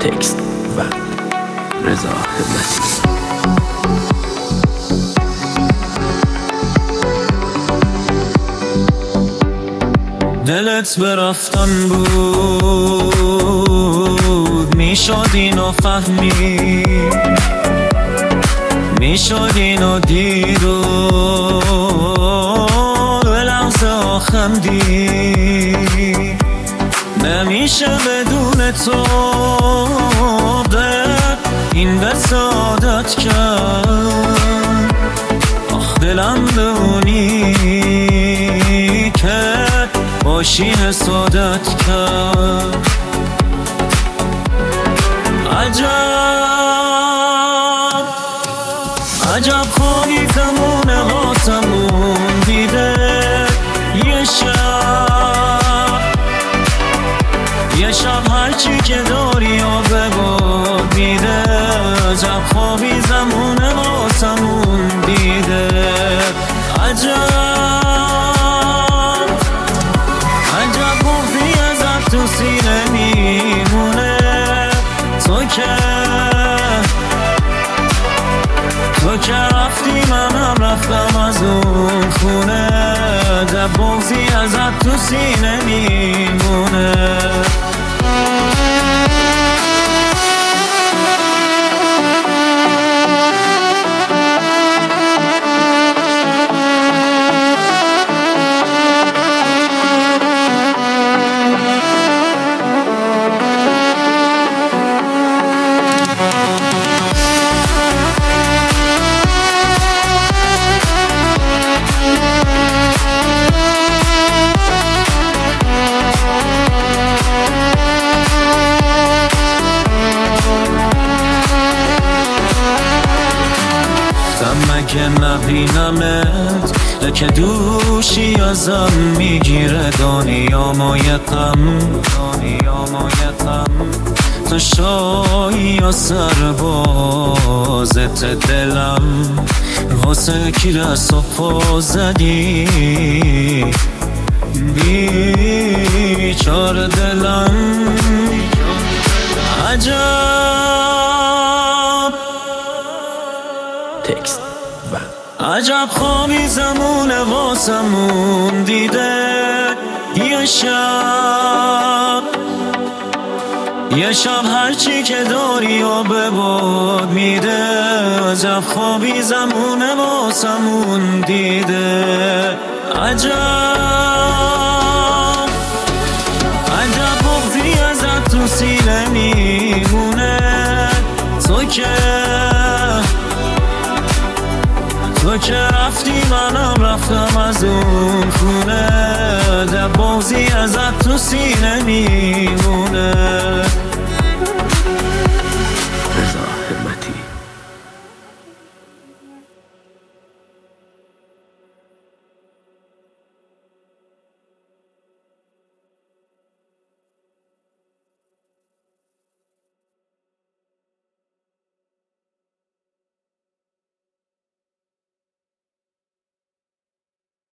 تکست و رضا همتی. دلت به رفتن بود، میشد اینو فهمی، میشد اینو دید و به لحظه آخندی. نمیشه بدون تو دل این دست عادت کرد. آخ دلم بونی که باشی حسادت کرد. عجب عجب خوابی تمونه واسمون دیده. یه شب هرچی که داری و بگو میده. عجب خوابی زمونه واسمون دیده. عجب بغضی ازت تو سینه میمونه. تو که رفتی منم رفتم از اون خونه. عجب بغضی ازت تو سینه میمونه. مگه نبینمت لکه دوشی ازم میگیره. دنیامو یه غم تو شایی یا سربازت دلم. واسه کی دست و پا زدی بیچاره دلم. تکست و عجب خوابی زمونه واسمون دیده. یه شب هرچی که داری و به باد میده. عجب خوابی زمونه واسمون دیده. عجب بغضی ازت تو سینه میمونه. تو که رفتی منم رفتم از اون خونه. عجب بغضی ازت تو سینه میمونه.